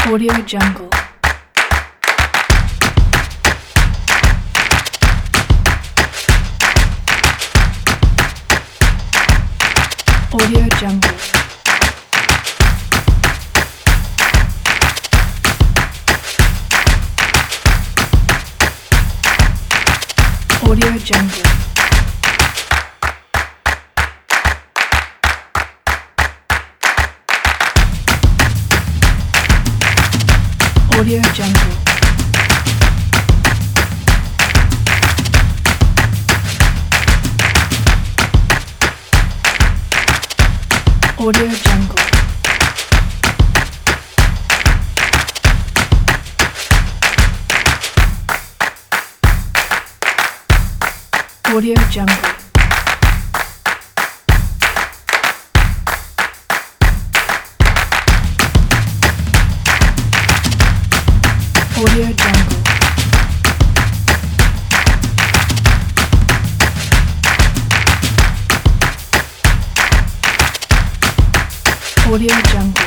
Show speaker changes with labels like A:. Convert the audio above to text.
A: Audio Jungle. Audio Jungle. Audio Jungle. Audio Jungle. Audio Jungle. Audio Jungle. Audio Jungle. Audio Jungle.